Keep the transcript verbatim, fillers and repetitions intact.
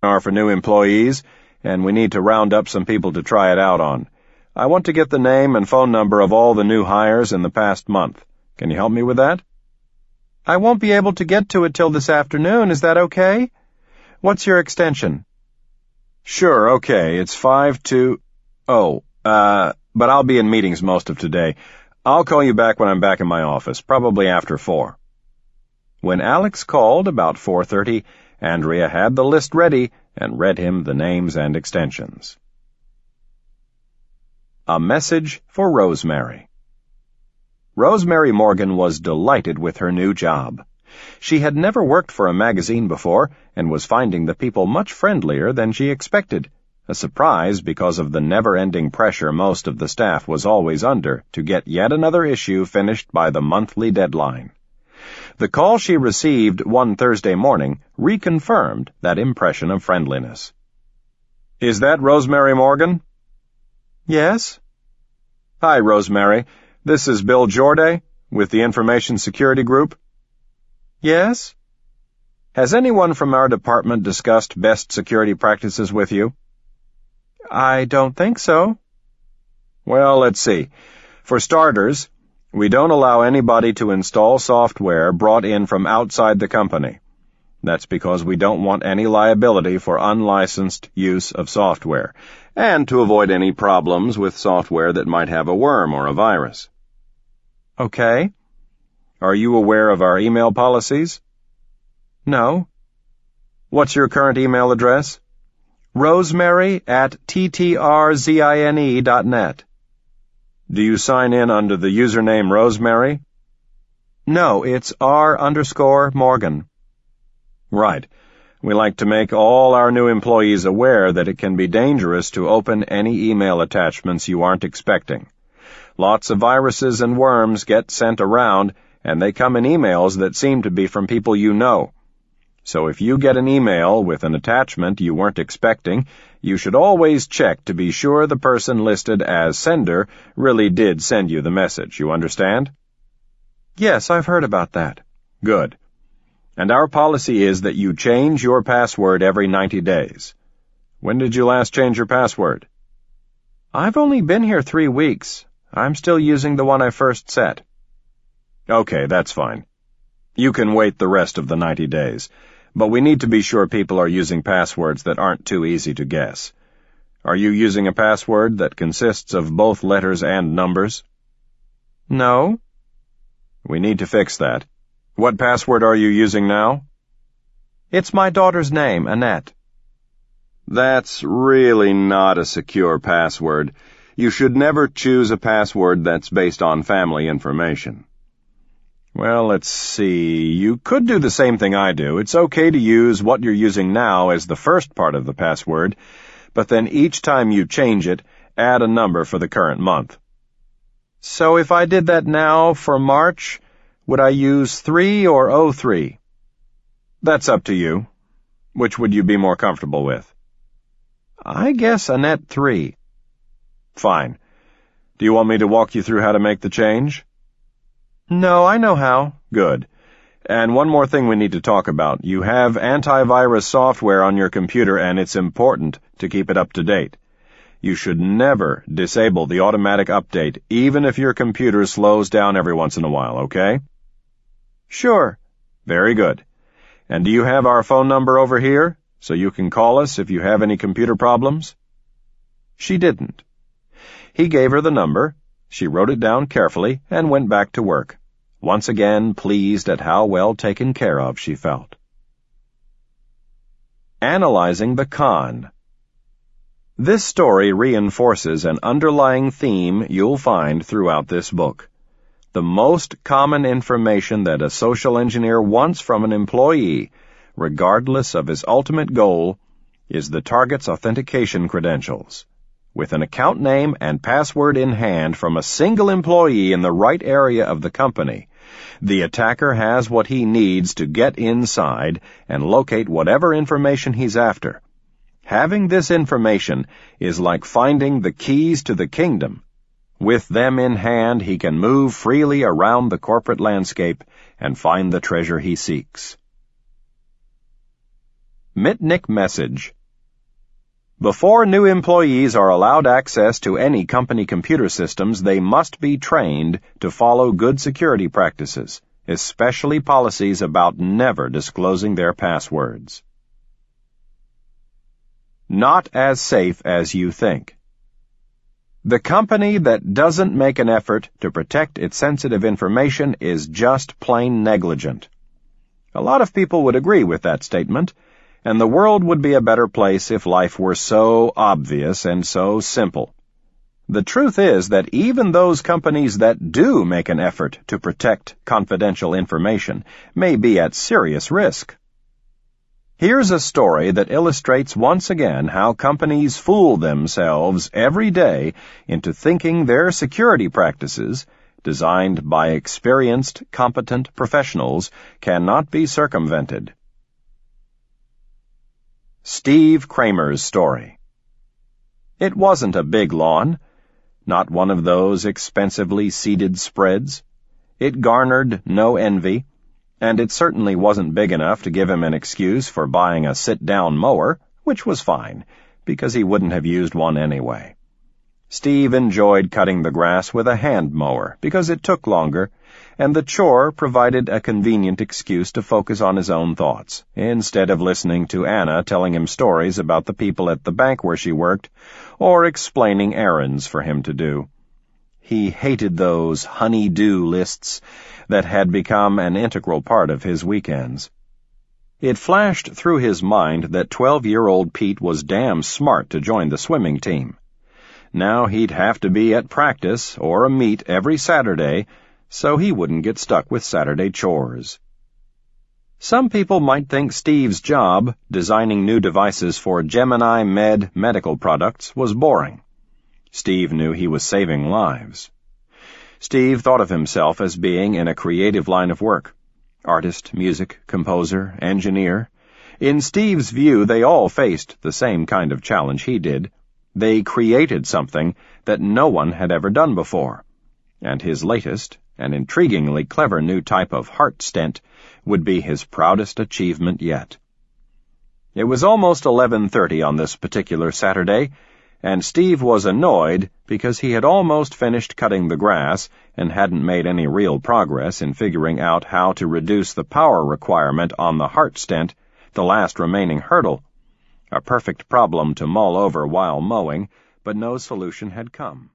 are for new employees, and we need to round up some people to try it out on. I want to get the name and phone number of all the new hires in the past month. Can you help me with that? I won't be able to get to it till this afternoon. Is that okay? What's your extension? Sure, okay. It's five two... Oh, uh, but I'll be in meetings most of today. I'll call you back when I'm back in my office, probably after four. When Alex called about four thirty, Andrea had the list ready and read him the names and extensions. A message for Rosemary. Rosemary Morgan was delighted with her new job. She had never worked for a magazine before and was finding the people much friendlier than she expected, a surprise because of the never-ending pressure most of the staff was always under to get yet another issue finished by the monthly deadline. The call she received one Thursday morning reconfirmed that impression of friendliness. "Is that Rosemary Morgan?" "Yes." "Hi, Rosemary. This is Bill Jorday with the Information Security Group." "Yes." "Has anyone from our department discussed best security practices with you?" "I don't think so." "Well, let's see. For starters, we don't allow anybody to install software brought in from outside the company. That's because we don't want any liability for unlicensed use of software, and to avoid any problems with software that might have a worm or a virus." "Okay." "Are you aware of our email policies?" "No." "What's your current email address?" Rosemary at t t r zine dot net. Do you sign in under the username Rosemary? No, it's R underscore Morgan. Right. We like to make all our new employees aware that it can be dangerous to open any email attachments you aren't expecting. Lots of viruses and worms get sent around, and they come in emails that seem to be from people you know. So if you get an email with an attachment you weren't expecting, you should always check to be sure the person listed as sender really did send you the message. You understand? Yes, I've heard about that. Good. And our policy is that you change your password every ninety days. When did you last change your password? I've only been here three weeks. I'm still using the one I first set. Okay, that's fine. You can wait the rest of the ninety days. But we need to be sure people are using passwords that aren't too easy to guess. Are you using a password that consists of both letters and numbers? No. We need to fix that. What password are you using now? It's my daughter's name, Annette. That's really not a secure password. You should never choose a password that's based on family information. Well, let's see. You could do the same thing I do. It's okay to use what you're using now as the first part of the password, but then each time you change it, add a number for the current month. So if I did that now for March, would I use three or oh three? That's up to you. Which would you be more comfortable with? I guess Annette three. Fine. Do you want me to walk you through how to make the change? No, I know how. Good. And one more thing we need to talk about. You have antivirus software on your computer, and it's important to keep it up to date. You should never disable the automatic update, even if your computer slows down every once in a while, okay? Sure. Very good. And do you have our phone number over here, so you can call us if you have any computer problems? She didn't. He gave her the number. She wrote it down carefully and went back to work, once again pleased at how well taken care of she felt. Analyzing the con. This story reinforces an underlying theme you'll find throughout this book. The most common information that a social engineer wants from an employee, regardless of his ultimate goal, is the target's authentication credentials. With an account name and password in hand from a single employee in the right area of the company, the attacker has what he needs to get inside and locate whatever information he's after. Having this information is like finding the keys to the kingdom. With them in hand, he can move freely around the corporate landscape and find the treasure he seeks. Mitnick Message. Before new employees are allowed access to any company computer systems, they must be trained to follow good security practices, especially policies about never disclosing their passwords. Not as safe as you think. The company that doesn't make an effort to protect its sensitive information is just plain negligent. A lot of people would agree with that statement, and the world would be a better place if life were so obvious and so simple. The truth is that even those companies that do make an effort to protect confidential information may be at serious risk. Here's a story that illustrates once again how companies fool themselves every day into thinking their security practices, designed by experienced, competent professionals, cannot be circumvented. Steve Kramer's story. It wasn't a big lawn, not one of those expensively seeded spreads. It garnered no envy, and it certainly wasn't big enough to give him an excuse for buying a sit-down mower, which was fine, because he wouldn't have used one anyway. Steve enjoyed cutting the grass with a hand mower because it took longer, and the chore provided a convenient excuse to focus on his own thoughts, instead of listening to Anna telling him stories about the people at the bank where she worked, or explaining errands for him to do. He hated those honey-do lists that had become an integral part of his weekends. It flashed through his mind that twelve-year-old Pete was damn smart to join the swimming team. Now he'd have to be at practice or a meet every Saturday, so he wouldn't get stuck with Saturday chores. Some people might think Steve's job, designing new devices for Gemini Med medical products, was boring. Steve knew he was saving lives. Steve thought of himself as being in a creative line of work. Artist, music, composer, engineer. In Steve's view, they all faced the same kind of challenge he did. They created something that no one had ever done before. And his latest, an intriguingly clever new type of heart stent, would be his proudest achievement yet. It was almost eleven thirty on this particular Saturday, and Steve was annoyed because he had almost finished cutting the grass and hadn't made any real progress in figuring out how to reduce the power requirement on the heart stent, the last remaining hurdle. A perfect problem to mull over while mowing, but no solution had come.